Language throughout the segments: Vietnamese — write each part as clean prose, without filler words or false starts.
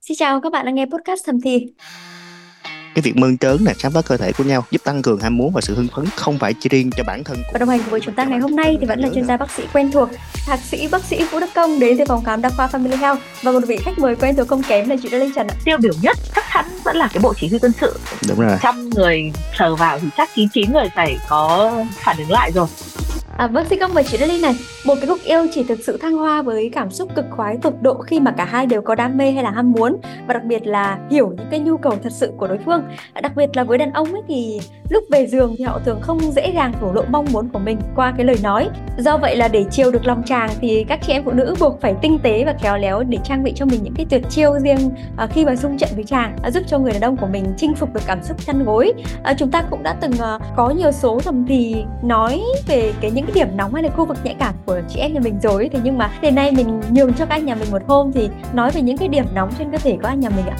Xin chào các bạn đang nghe podcast Thầm Thì. Cái việc mơn trớn là khám phá cơ thể của nhau giúp tăng cường ham muốn và sự hưng phấn không phải chỉ riêng cho bản thân của Và đồng hành với chúng ta ngày hôm nay thì vẫn là chuyên gia bác sĩ quen thuộc, thạc sĩ bác sĩ Vũ Đức Công đến từ phòng khám đa khoa Family Health, và một vị khách mời quen thuộc không kém là chị Lê Linh Trần ạ. Tiêu biểu nhất chắc chắn vẫn là cái bộ chỉ huy quân sự. Đúng rồi. 100 người sờ vào thì chắc 99 người phải có phản ứng lại rồi. Vâng, xin công mời chị Lê Linh này. Một cái cuộc yêu chỉ thực sự thăng hoa với cảm xúc cực khoái tột độ khi mà cả hai đều có đam mê hay là ham muốn, và đặc biệt là hiểu những cái nhu cầu thật sự của đối phương. Đặc biệt là với đàn ông ấy thì lúc về giường thì họ thường không dễ dàng thổ lộ mong muốn của mình qua cái lời nói. Do vậy là để chiều được lòng chàng thì các chị em phụ nữ buộc phải tinh tế và khéo léo để trang bị cho mình những cái tuyệt chiêu riêng khi mà xung trận với chàng, giúp cho người đàn ông của mình chinh phục được cảm xúc chăn gối. Chúng ta cũng đã từng có nhiều số thầm thì nói về những cái điểm nóng hay là khu vực nhạy cảm của chị em nhà mình rồi. Thế nhưng mà đến nay mình nhường cho các anh nhà mình một hôm thì nói về những cái điểm nóng trên cơ thể của anh nhà mình ạ.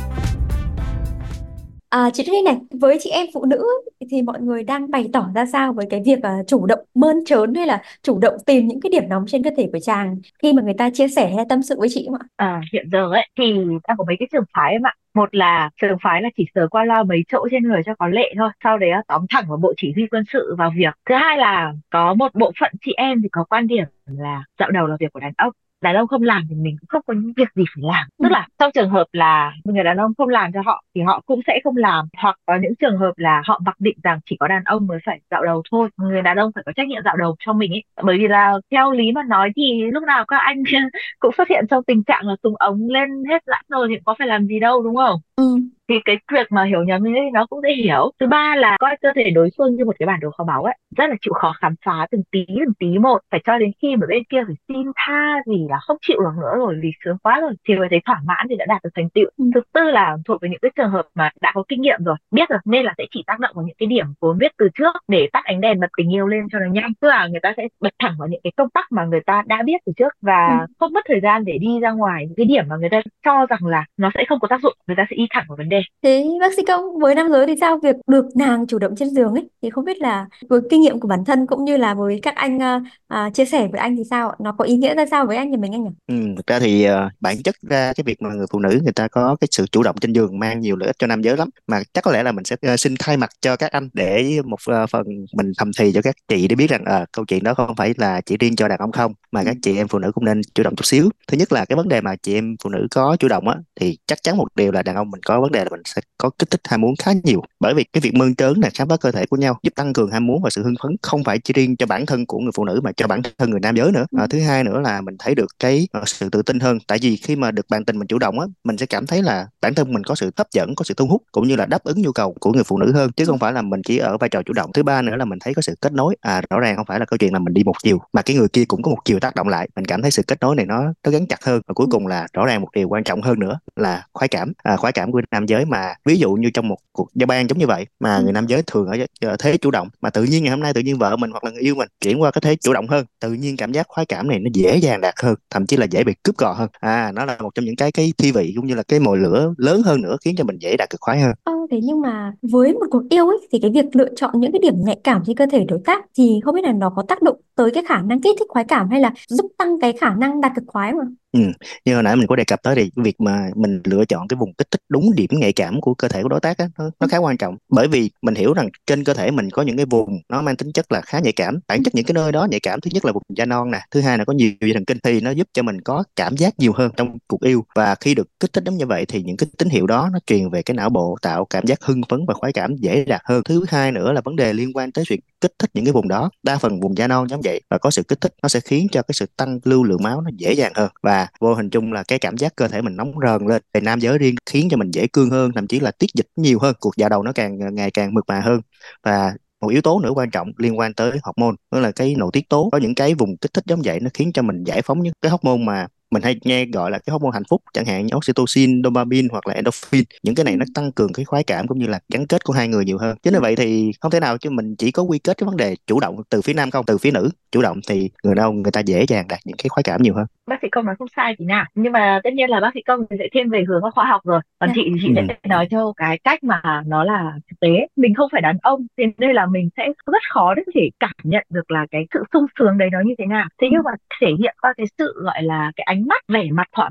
Chị Linh này, với chị em phụ nữ ấy, thì mọi người đang bày tỏ ra sao với cái việc chủ động mơn trớn hay là chủ động tìm những cái điểm nóng trên cơ thể của chàng khi mà người ta chia sẻ hay tâm sự với chị không ạ? Hiện giờ ấy thì đang có mấy cái trường phái em ạ. Một là trường phái là chỉ sờ qua loa mấy chỗ trên người cho có lệ thôi, sau đấy tóm thẳng vào bộ chỉ huy quân sự vào việc. Thứ hai là có một bộ phận chị em thì có quan điểm là dạo đầu là việc của đàn ông không làm thì mình cũng không có những việc gì phải làm. Tức là trong trường hợp là người đàn ông không làm cho họ thì họ cũng sẽ không làm, hoặc có những trường hợp là họ mặc định rằng chỉ có đàn ông mới phải dạo đầu thôi, người đàn ông phải có trách nhiệm dạo đầu cho mình ấy. Bởi vì là theo lý mà nói thì lúc nào các anh cũng xuất hiện trong tình trạng là súng ống lên hết sẵn rồi thì có phải làm gì đâu, đúng không? Thì cái việc mà hiểu nhầm như thế thì nó cũng dễ hiểu. Thứ ba là coi cơ thể đối phương như một cái bản đồ kho báu ấy, rất là chịu khó khám phá từng tí một, phải cho đến khi mà bên kia phải xin tha vì là không chịu được nữa rồi, vì sướng quá rồi thì mới thấy thỏa mãn thì đã đạt được thành tựu. Thứ tư là thuộc về những cái trường hợp mà đã có kinh nghiệm rồi, biết rồi nên là sẽ chỉ tác động vào những cái điểm vốn biết từ trước để tắt ánh đèn bật tình yêu lên cho nó nhanh. Tức là người ta sẽ bật thẳng vào những cái công tắc mà người ta đã biết từ trước và không mất thời gian để đi ra ngoài những cái điểm mà người ta cho rằng là nó sẽ không có tác dụng, người ta sẽ đi thẳng vào vấn đề. Thế bác sĩ Công, với nam giới thì sao, việc được nàng chủ động trên giường ấy thì không biết là với kinh nghiệm của bản thân cũng như là với các anh chia sẻ với anh thì sao ạ? Nó có ý nghĩa ra sao với anh nhà mình anh nhỉ? Thực ra thì bản chất ra cái việc mà người phụ nữ người ta có cái sự chủ động trên giường mang nhiều lợi ích cho nam giới lắm, mà chắc có lẽ là mình sẽ xin thay mặt cho các anh để một phần mình thầm thì cho các chị để biết rằng câu chuyện đó không phải là chỉ riêng cho đàn ông không, mà các chị em phụ nữ cũng nên chủ động chút xíu. Thứ nhất là cái vấn đề mà chị em phụ nữ có chủ động á thì chắc chắn một điều là đàn ông mình có vấn đề là mình sẽ có kích thích ham muốn khá nhiều, bởi vì cái việc mơn trớn là khám phá cơ thể của nhau giúp tăng cường ham muốn và sự hưng phấn không phải chỉ riêng cho bản thân của người phụ nữ mà cho bản thân người nam giới nữa. Thứ hai nữa là mình thấy được cái sự tự tin hơn, tại vì khi mà được bạn tình mình chủ động á, mình sẽ cảm thấy là bản thân mình có sự hấp dẫn, có sự thu hút cũng như là đáp ứng nhu cầu của người phụ nữ hơn, chứ không phải là mình chỉ ở vai trò chủ động. Thứ ba nữa là mình thấy có sự kết nối, rõ ràng không phải là câu chuyện là mình đi một chiều mà cái người kia cũng có một chiều tác động lại, mình cảm thấy sự kết nối này nó gắn chặt hơn. Và cuối cùng là rõ ràng một điều quan trọng hơn nữa là khoái cảm, khoái cảm của nam giới, mà ví dụ như trong một cuộc giao ban giống như vậy mà người nam giới thường ở thế chủ động, mà tự nhiên ngày hôm nay tự nhiên vợ mình hoặc là người yêu mình chuyển qua cái thế chủ động hơn, tự nhiên cảm giác khoái cảm này nó dễ dàng đạt hơn, thậm chí là dễ bị cướp gò hơn. Nó là một trong những cái thi vị cũng như là cái mồi lửa lớn hơn nữa, khiến cho mình dễ đạt cực khoái hơn. Thế nhưng mà với một cuộc yêu ấy thì cái việc lựa chọn những cái điểm nhạy cảm trên cơ thể đối tác thì không biết là nó có tác động tới cái khả năng kích thích khoái cảm hay là giúp tăng cái khả năng đạt cực khoái mà? Ừ. Như hồi nãy mình có đề cập tới thì cái việc mà mình lựa chọn cái vùng kích thích đúng điểm nhạy cảm của cơ thể của đối tác á, nó khá quan trọng, bởi vì mình hiểu rằng trên cơ thể mình có những cái vùng nó mang tính chất là khá nhạy cảm. Bản chất những cái nơi đó nhạy cảm, thứ nhất là vùng da non nè, thứ hai là có nhiều dây thần kinh, thì nó giúp cho mình có cảm giác nhiều hơn trong cuộc yêu, và khi được kích thích giống như vậy thì những cái tín hiệu đó nó truyền về cái não bộ, tạo cảm giác hưng phấn và khoái cảm dễ đạt hơn. Thứ hai nữa là vấn đề liên quan tới việc kích thích những cái vùng đó, đa phần vùng da non giống vậy, và có sự kích thích nó sẽ khiến cho cái sự tăng lưu lượng máu nó dễ dàng hơn, và vô hình chung là cái cảm giác cơ thể mình nóng rờn lên. Thì nam giới riêng khiến cho mình dễ cương hơn, thậm chí là tiết dịch nhiều hơn, cuộc dạ đầu nó ngày càng mượt mà hơn. Và một yếu tố nữa quan trọng liên quan tới hormone, đó là cái nội tiết tố. Có những cái vùng kích thích giống vậy nó khiến cho mình giải phóng những cái hormone mà mình hay nghe gọi là cái hormone hạnh phúc, chẳng hạn như oxytocin, dopamine hoặc là endorphin. Những cái này nó tăng cường cái khoái cảm cũng như là gắn kết của hai người nhiều hơn. Chính vì vậy thì không thể nào chứ mình chỉ có quy kết cái vấn đề chủ động từ phía nam không, từ phía nữ chủ động thì người đàn ông người ta dễ dàng đạt những cái khoái cảm nhiều hơn. Bác sĩ Công nói không sai gì nào, nhưng mà tất nhiên là bác sĩ Công thì sẽ thiên về hướng khoa học rồi, còn chị thì chị sẽ nói theo cái cách mà nó là thực tế. Mình không phải đàn ông, thế nên là mình sẽ rất khó để có thể cảm nhận được là cái sự sung sướng đấy nó như thế nào. Thế nhưng mà thể hiện qua cái sự gọi là cái ánh mắt, vẻ mặt thỏa mãn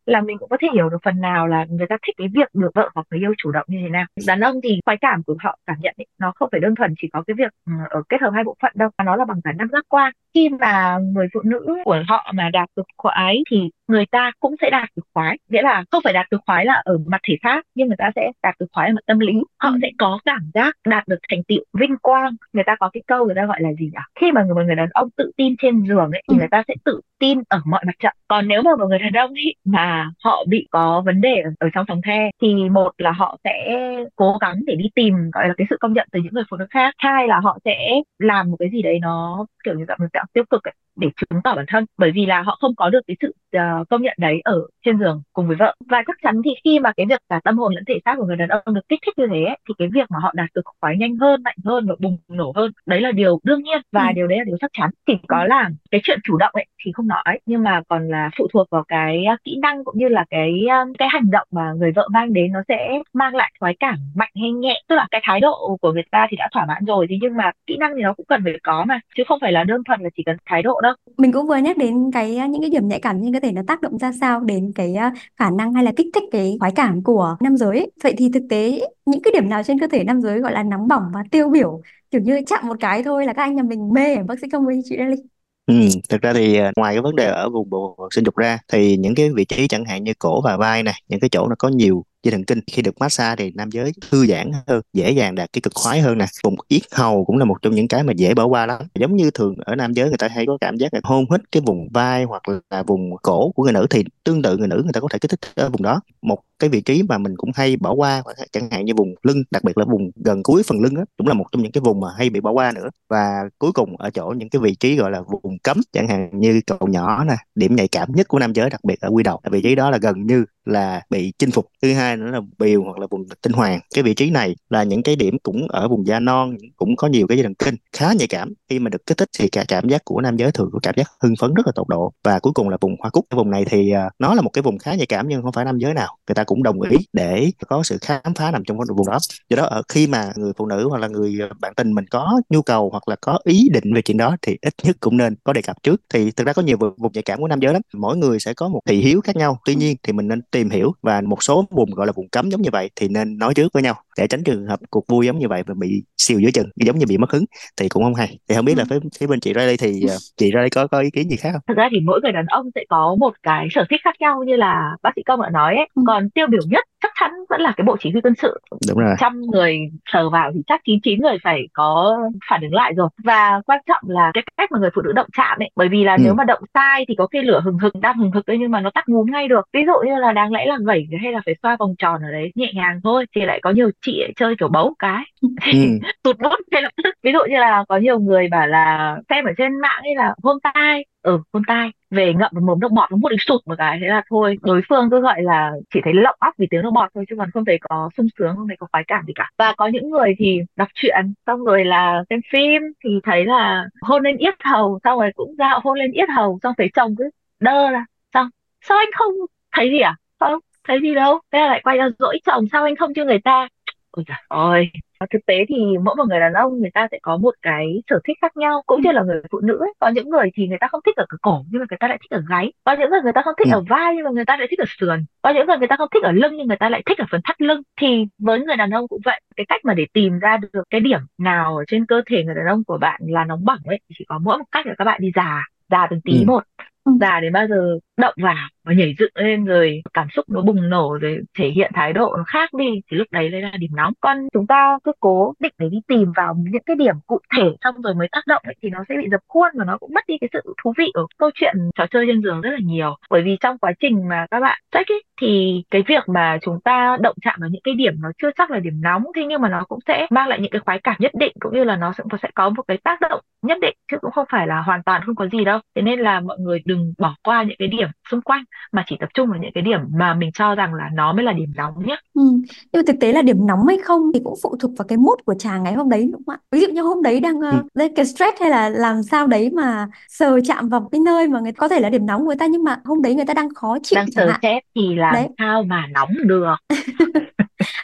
là mình cũng có thể hiểu được phần nào là người ta thích cái việc được vợ hoặc người yêu chủ động như thế nào. Đàn ông thì khoái cảm của họ cảm nhận ấy, nó không phải đơn thuần chỉ có cái việc ở kết hợp hai bộ phận đâu, mà nó là bằng cả năm giác quan. Khi mà người phụ nữ của họ mà đạt được khoái thì người ta cũng sẽ đạt được khoái, nghĩa là không phải đạt được khoái là ở mặt thể xác, nhưng người ta sẽ đạt được khoái ở mặt tâm lý. Ừ. Họ sẽ có cảm giác đạt được thành tựu vinh quang. Người ta có cái câu người ta gọi là gì nhỉ, khi mà một người đàn ông tự tin trên giường ấy thì Ừ. người ta sẽ tự tin ở mọi mặt trận. Còn nếu mà một người đàn ông ấy mà họ bị có vấn đề ở trong phòng the thì một là họ sẽ cố gắng để đi tìm gọi là cái sự công nhận từ những người phụ nữ khác, hai là họ sẽ làm một cái gì đấy nó kiểu như dạng tiêu cực ấy, để chứng tỏ bản thân, bởi vì là họ không có được cái sự công nhận đấy ở trên giường cùng với vợ. Và chắc chắn thì khi mà cái việc cả tâm hồn lẫn thể xác của người đàn ông được kích thích như thế ấy, thì cái việc mà họ đạt được khoái nhanh hơn, mạnh hơn và bùng nổ hơn, đấy là điều đương nhiên Ừ. và điều đấy là điều chắc chắn. Chỉ có là cái chuyện chủ động ấy thì không nói, nhưng mà còn là phụ thuộc vào cái kỹ năng cũng như là cái hành động mà người vợ mang đến, nó sẽ mang lại khoái cảm mạnh hay nhẹ. Tức là cái thái độ của người ta thì đã thỏa mãn rồi, thì nhưng mà kỹ năng thì nó cũng cần phải có mà, chứ không phải là đơn thuần là chỉ cần thái độ đâu. Mình cũng vừa nhắc đến những cái điểm nhạy cảm trên cơ thể nó tác động ra sao đến khả năng hay là kích thích cái khoái cảm của nam giới ấy. Vậy thì thực tế những cái điểm nào trên cơ thể nam giới gọi là nóng bỏng và tiêu biểu, kiểu như chạm một cái thôi là các anh nhà mình mê hả bác sĩ Công với chị Lê? Ừ, thực ra thì ngoài cái vấn đề ở vùng bộ phận sinh dục ra thì những cái vị trí chẳng hạn như cổ và vai này, những cái chỗ nó có nhiều dây thần kinh, khi được massage thì nam giới thư giãn hơn, dễ dàng đạt cái cực khoái hơn nè. Vùng yết hầu cũng là một trong những cái mà dễ bỏ qua lắm. Giống như thường ở nam giới người ta hay có cảm giác là hôn hít cái vùng vai hoặc là vùng cổ của người nữ, thì tương tự người nữ người ta có thể kích thích ở vùng đó. Một cái vị trí mà mình cũng hay bỏ qua chẳng hạn như vùng lưng, đặc biệt là vùng gần cuối phần lưng á, cũng là một trong những cái vùng mà hay bị bỏ qua nữa. Và cuối cùng ở chỗ những cái vị trí gọi là vùng cấm, chẳng hạn như cầu nhỏ nè, điểm nhạy cảm nhất của nam giới đặc biệt ở quy đầu, vị trí đó là gần như là bị chinh phục. Thứ hai nữa là bìu hoặc là vùng tinh hoàn. Cái vị trí này là những cái điểm cũng ở vùng da non, cũng có nhiều cái dây thần kinh khá nhạy cảm. Khi mà được kích thích thì cả cảm giác của nam giới thường có cảm giác hưng phấn rất là tột độ. Và cuối cùng là vùng hoa cúc. Cái vùng này thì nó là một cái vùng khá nhạy cảm, nhưng không phải nam giới nào người ta cũng đồng ý để có sự khám phá nằm trong cái vùng đó. Do đó ở khi mà người phụ nữ hoặc là người bạn tình mình có nhu cầu hoặc là có ý định về chuyện đó thì ít nhất cũng nên có đề cập trước. Thì thực ra có nhiều vùng nhạy cảm của nam giới lắm, mỗi người sẽ có một thị hiếu khác nhau. Tuy nhiên thì mình nên tìm hiểu, và một số vùng gọi là vùng cấm giống như vậy thì nên nói trước với nhau để tránh trường hợp cuộc vui giống như vậy và bị siêu giữa chừng, giống như bị mất hứng thì cũng không hay. Thì không biết là phía bên chị Riley thì chị Riley có ý kiến gì khác không? Thực ra thì mỗi người đàn ông sẽ có một cái sở thích khác nhau như là bác sĩ Công đã nói ấy. Ừ. Còn tiêu biểu nhất chắc chắn vẫn là cái bộ chỉ huy quân sự. Đúng rồi. 100 người sờ vào thì chắc 99 người phải có phản ứng lại rồi. Và quan trọng là cái cách mà người phụ nữ động chạm ấy. Bởi vì là nếu mà động sai thì có khi lửa hừng hực, đang hừng hực đấy nhưng mà nó tắt ngúm ngay được. Ví dụ như là đáng lẽ là vẩy hay là phải xoa vòng tròn ở đấy nhẹ nhàng thôi, thì lại có nhiều chị ấy chơi kiểu bấu cái Ừ. tụt nốt ngay lập tức. Ví dụ như là có nhiều người bảo là xem ở trên mạng ấy là hôn tai, hôn tai về ngậm vào mồm nước bọt, nó một cái sụt một cái, thế là thôi đối phương cứ gọi là chỉ thấy lộng óc vì tiếng nước bọt thôi, chứ còn không thấy có sung sướng, không thấy có khoái cảm gì cả. Và có những người thì đọc truyện xong rồi là xem phim thì thấy là hôn lên yết hầu, xong rồi cũng ra hôn lên yết hầu, xong thấy chồng cứ đơ ra, xong sao anh không thấy gì à, không thấy gì đâu, thế là lại quay ra dỗi chồng, sao anh không cho người ta. Ôi trời ơi. Thực tế thì mỗi một người đàn ông người ta sẽ có một cái sở thích khác nhau, cũng như là người phụ nữ ấy. Có những người thì người ta không thích ở cái cổ nhưng mà người ta lại thích ở gáy, có những người người ta không thích Ừ. ở vai nhưng mà người ta lại thích ở sườn, có những người người ta không thích ở lưng nhưng người ta lại thích ở phần thắt lưng. Thì với người đàn ông cũng vậy, cái cách mà để tìm ra được cái điểm nào ở trên cơ thể người đàn ông của bạn là nóng bỏng ấy, thì chỉ có mỗi một cách là các bạn đi già từng tí Ừ. một, già đến bao giờ động vào và nhảy dựng lên rồi cảm xúc nó bùng nổ rồi thể hiện thái độ nó khác đi, thì lúc đấy là điểm nóng. Còn chúng ta cứ cố định để đi tìm vào những cái điểm cụ thể xong rồi mới tác động ấy, thì nó sẽ bị dập khuôn và nó cũng mất đi cái sự thú vị ở câu chuyện trò chơi trên giường rất là nhiều. Bởi vì trong quá trình mà các bạn sex ấy, thì cái việc mà chúng ta động chạm vào những cái điểm nó chưa chắc là điểm nóng, thế nhưng mà nó cũng sẽ mang lại những cái khoái cảm nhất định, cũng như là nó sẽ có một cái tác động nhất định, chứ cũng không phải là hoàn toàn không có gì đâu. Thế nên là mọi người đừng bỏ qua những cái điểm xung quanh, mà chỉ tập trung vào những cái điểm mà mình cho rằng là nó mới là điểm nóng nhé. Nhưng mà thực tế là điểm nóng hay không thì cũng phụ thuộc vào cái mood của chàng ngày hôm đấy, đúng không ạ? Ví dụ như hôm đấy đang Ừ. lên cái stress hay là làm sao đấy mà sờ chạm vào cái nơi mà người có thể là điểm nóng của người ta, nhưng mà hôm đấy người ta đang khó chịu Đang chẳng sờ hạn. chết thì làm Đấy. sao mà nóng được.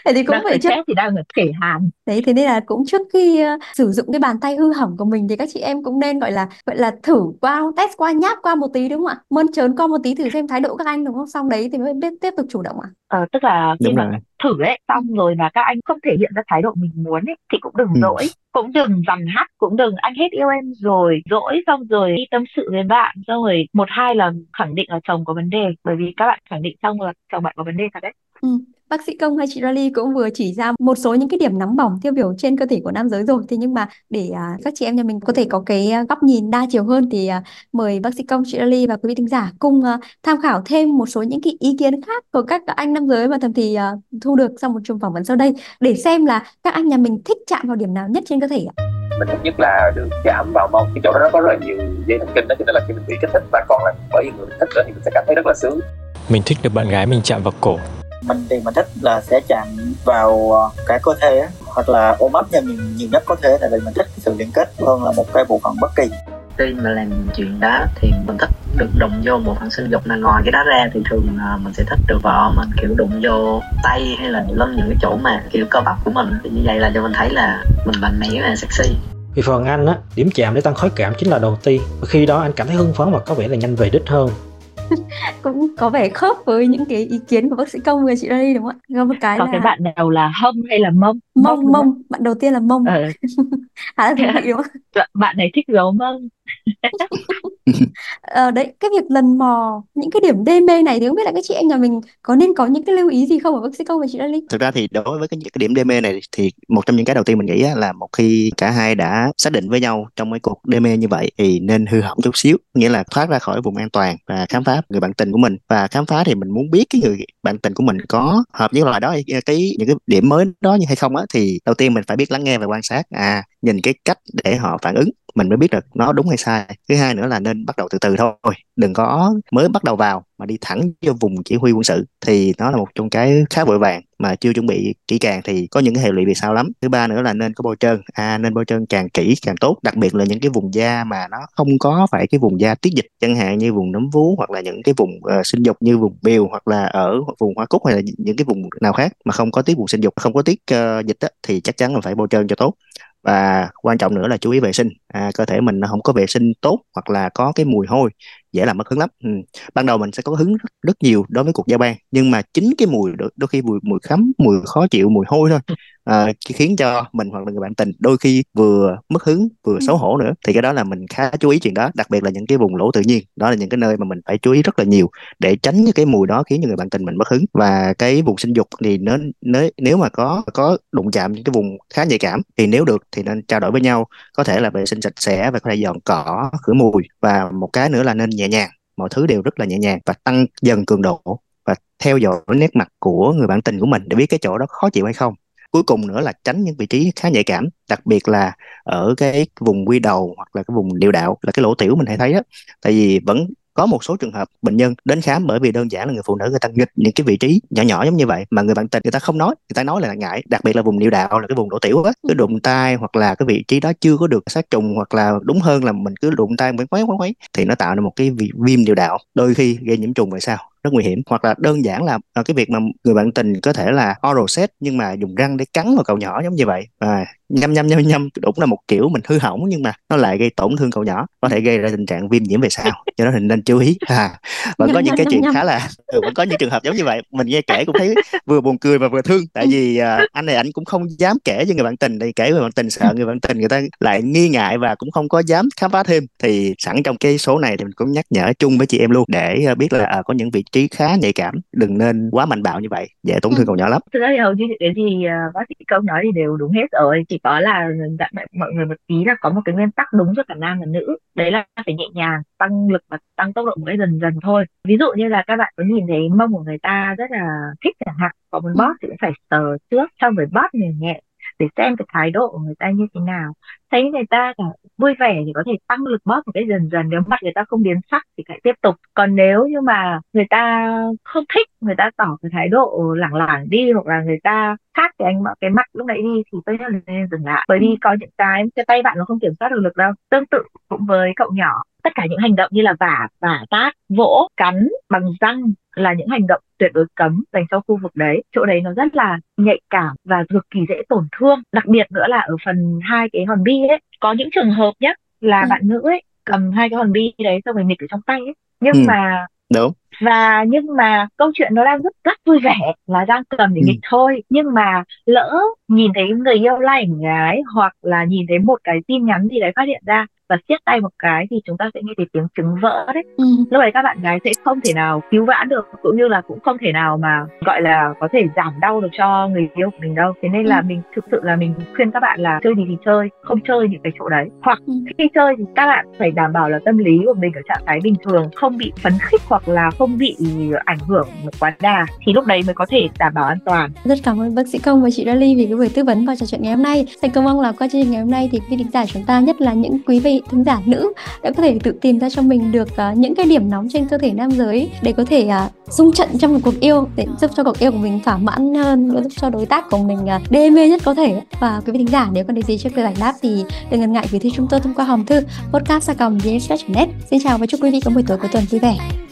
Thế thì cũng Đang phải trước. stress thì đang ở kể hàn. Đấy, thế nên là cũng trước khi sử dụng cái bàn tay hư hỏng của mình thì các chị em cũng nên gọi là thử qua, test qua, nháp qua một tí đúng không ạ? Mơn trớn qua một tí thử xem thái độ các anh đúng không? Xong đấy thì mới biết tiếp tục chủ động ạ. Tức là khi Đúng mà rồi. thử ấy Ừ. xong rồi mà các anh không thể hiện ra thái độ mình muốn ấy thì cũng đừng Ừ. dỗi, cũng đừng dằn hắt, cũng đừng anh hết yêu em rồi dỗi xong rồi đi tâm sự với bạn xong rồi một hai lần khẳng định là chồng có vấn đề, bởi vì các bạn khẳng định xong là chồng bạn có vấn đề thật đấy. Ừ. Bác sĩ Công hay chị Rally cũng vừa chỉ ra một số những cái điểm nóng bỏng tiêu biểu trên cơ thể của nam giới rồi. Thế nhưng mà để các chị em nhà mình có thể có cái góc nhìn đa chiều hơn thì mời bác sĩ Công, chị Rally và quý vị thính giả cùng tham khảo thêm một số những cái ý kiến khác của các anh nam giới mà Thầm thì thu được sau một chùm phỏng vấn sau đây, để xem là các anh nhà mình thích chạm vào điểm nào nhất trên cơ thể ạ. Mình thích nhất là được chạm vào mông, cái chỗ đó nó có rất là nhiều dây thần kinh đó, cho nên là khi mình bị kích thích và còn là bởi vì người mình thích nữa thì mình sẽ cảm thấy rất là sướng. Mình thích được bạn gái mình chạm vào cổ. Mình thích là sẽ chạm vào cả cơ thể á, hoặc là ôm ấp nhau nhiều nhất có thể, tại vì mình thích cái sự liên kết hơn là một cái bộ phận bất kỳ. Khi mà làm chuyện đó thì mình thích được đụng vô bộ phận sinh dục, là ngoài cái đó ra thì thường mình sẽ thích được vợ mình kiểu đụng vô tay hay là lên những cái chỗ mà kiểu cơ bắp của mình, thì như vậy là cho mình thấy là mình mạnh mẽ và sexy. Vì phần anh á, điểm chạm để tăng khoái cảm chính là đầu tiên, và khi đó anh cảm thấy hưng phấn và có vẻ là nhanh về đích hơn. Cũng có vẻ khớp với những cái ý kiến của bác sĩ Công và chị Rally đúng không ạ? Có một cái Còn là cái bạn đầu là hông hay là mông? mông. Đúng không? Bạn đầu tiên là mông. Ờ. Khá là thú vị đúng không? Bạn này thích gấu mông. Đấy, cái việc lần mò những cái điểm đê mê này thì không biết là các chị em nhà mình có nên có những cái lưu ý gì không ở bác sĩ Công và chị Rally? Thực ra thì đối với những cái điểm đê mê này thì một trong những cái đầu tiên mình nghĩ á, là một khi cả hai đã xác định với nhau trong cái cuộc đê mê như vậy thì nên hư hỏng chút xíu, nghĩa là thoát ra khỏi vùng an toàn và khám phá người bạn tình của mình. Và khám phá thì mình muốn biết cái người bạn tình của mình có hợp với loại đó, những cái điểm mới đó như hay không á, thì đầu tiên mình phải biết lắng nghe và quan sát, nhìn cái cách để họ phản ứng mình mới biết được nó đúng hay sai. Thứ hai nữa là nên bắt đầu từ từ thôi, đừng có mới bắt đầu vào mà đi thẳng vô vùng chỉ huy quân sự, thì nó là một trong cái khá vội vàng mà chưa chuẩn bị kỹ càng thì có những cái hệ lụy về sau lắm. Thứ ba nữa là nên có bôi trơn, nên bôi trơn càng kỹ càng tốt, đặc biệt là những cái vùng da mà nó không có phải cái vùng da tiết dịch, chẳng hạn như vùng nấm vú hoặc là những cái vùng sinh dục như vùng bìu hoặc là ở vùng hoa cúc hay là những cái vùng nào khác mà không có tiết vùng sinh dục, không có tiết dịch á, thì chắc chắn là phải bôi trơn cho tốt. Và quan trọng nữa là chú ý vệ sinh, cơ thể mình nó không có vệ sinh tốt hoặc là có cái mùi hôi dễ làm mất hứng lắm. Ban đầu mình sẽ có hứng rất nhiều đối với cuộc giao ban, nhưng mà chính cái mùi đôi khi mùi khắm, mùi khó chịu, mùi hôi thôi khiến cho mình hoặc là người bạn tình đôi khi vừa mất hứng vừa xấu hổ nữa, thì cái đó là mình khá chú ý chuyện đó, đặc biệt là những cái vùng lỗ tự nhiên, đó là những cái nơi mà mình phải chú ý rất là nhiều để tránh cái mùi đó khiến cho người bạn tình mình mất hứng. Và cái vùng sinh dục thì nếu mà có đụng chạm những cái vùng khá nhạy cảm thì nếu được thì nên trao đổi với nhau, có thể là vệ sinh sạch sẽ và có thể dọn cỏ, khử mùi. Và một cái nữa là nên nhẹ nhàng, mọi thứ đều rất là nhẹ nhàng và tăng dần cường độ và theo dõi nét mặt của người bạn tình của mình để biết cái chỗ đó khó chịu hay không. Cuối cùng nữa là tránh những vị trí khá nhạy cảm, đặc biệt là ở cái vùng quy đầu hoặc là cái vùng niệu đạo, là cái lỗ tiểu mình hay thấy đó. Tại vì vẫn có một số trường hợp bệnh nhân đến khám bởi vì đơn giản là người phụ nữ người ta nghịch những cái vị trí nhỏ nhỏ giống như vậy mà người bạn tình người ta không nói, người ta nói là ngại, đặc biệt là vùng niệu đạo là cái vùng lỗ tiểu á, cứ đụng tay hoặc là cái vị trí đó chưa có được sát trùng, hoặc là đúng hơn là mình cứ đụng tay quấy quấy thì nó tạo ra một cái viêm niệu đạo, đôi khi gây nhiễm trùng về sau rất nguy hiểm. Hoặc là đơn giản là cái việc mà người bạn tình có thể là oral sex nhưng mà dùng răng để cắn vào cậu nhỏ giống như vậy, nhâm đúng là một kiểu mình hư hỏng nhưng mà nó lại gây tổn thương cậu nhỏ, có thể gây ra tình trạng viêm nhiễm về sau, cho đó thì nên chú ý. Vẫn có những cái chuyện khá là vẫn có những trường hợp giống như vậy, mình nghe kể cũng thấy vừa buồn cười và vừa thương. Tại vì anh này ảnh cũng không dám kể với người bạn tình, thì kể với người bạn tình sợ người bạn tình người ta lại nghi ngại và cũng không có dám khám phá thêm. Thì sẵn trong cái số này thì mình cũng nhắc nhở chung với chị em luôn để biết là có những vị trí khá nhạy cảm, đừng nên quá mạnh bạo như vậy, dễ tổn thương cậu nhỏ lắm. Thực ra thì hầu như những cái gì bác sĩ Công nói thì đều đúng hết rồi, chỉ có là dặn mọi người một tí là có một cái nguyên tắc đúng cho cả nam và nữ, đấy là phải nhẹ nhàng, tăng lực và tăng tốc độ một cái dần dần thôi. Ví dụ như là các bạn có nhìn thấy mông của người ta rất là thích chẳng hạn, có muốn bóp thì cũng phải sờ trước xong rồi bóp nhẹ nhẹ để xem cái thái độ của người ta như thế nào. Thấy người ta cả vui vẻ thì có thể tăng lực bóp một cái dần dần, nếu mặt người ta không biến sắc thì hãy tiếp tục. Còn nếu như mà người ta không thích, người ta tỏ cái thái độ lảng lảng đi, hoặc là người ta khác cái mặt lúc nãy đi, thì tôi là nên dừng lại, bởi vì có những cái tay bạn nó không kiểm soát được lực đâu. Tương tự cũng với cậu nhỏ, tất cả những hành động như là vả tát, vỗ, cắn bằng răng là những hành động tuyệt tuyệt đối cấm dành cho khu vực đấy. Chỗ đấy nó rất là nhạy cảm và cực kỳ dễ tổn thương. Đặc biệt nữa là ở phần hai cái hòn bi ấy, có những trường hợp nhé là Ừ. bạn nữ ấy cầm hai cái hòn bi đấy xong rồi nghịch ở trong tay ấy. Ừ. Đúng. Nhưng mà câu chuyện nó đang rất vui vẻ là đang cầm để nghịch thôi, nhưng mà lỡ nhìn thấy người yêu like ảnh gái hoặc là nhìn thấy một cái tin nhắn gì đấy phát hiện ra và siết tay một cái thì chúng ta sẽ nghe thấy tiếng trứng vỡ đấy. Lúc đấy các bạn gái sẽ không thể nào cứu vãn được, cũng như là cũng không thể nào mà gọi là có thể giảm đau được cho người yêu của mình đâu. Thế nên là mình thực sự là mình khuyên các bạn là chơi gì thì chơi, không chơi những cái chỗ đấy. Hoặc khi chơi thì các bạn phải đảm bảo là tâm lý của mình ở trạng thái bình thường, không bị phấn khích hoặc là không bị ảnh hưởng quá đà, thì lúc đấy mới có thể đảm bảo an toàn. Rất cảm ơn bác sĩ Công và chị Rally vì cái buổi tư vấn và trò chuyện ngày hôm nay. Thành công mong là qua chương trình ngày hôm nay thì quý thính giả chúng ta, nhất là những quý vị thính giả nữ, đã có thể tự tìm ra cho mình được những cái điểm nóng trên cơ thể nam giới để có thể xung trận trong một cuộc yêu, để giúp cho cuộc yêu của mình thỏa mãn hơn, giúp cho đối tác của mình đê mê nhất có thể. Và quý vị thính giả nếu còn điều gì chưa được giải đáp thì đừng ngần ngại gửi thư chúng tôi thông qua hòm thư podcast@vnsfresh.net. Xin chào và chúc quý vị có buổi tối cuối tuần vui vẻ.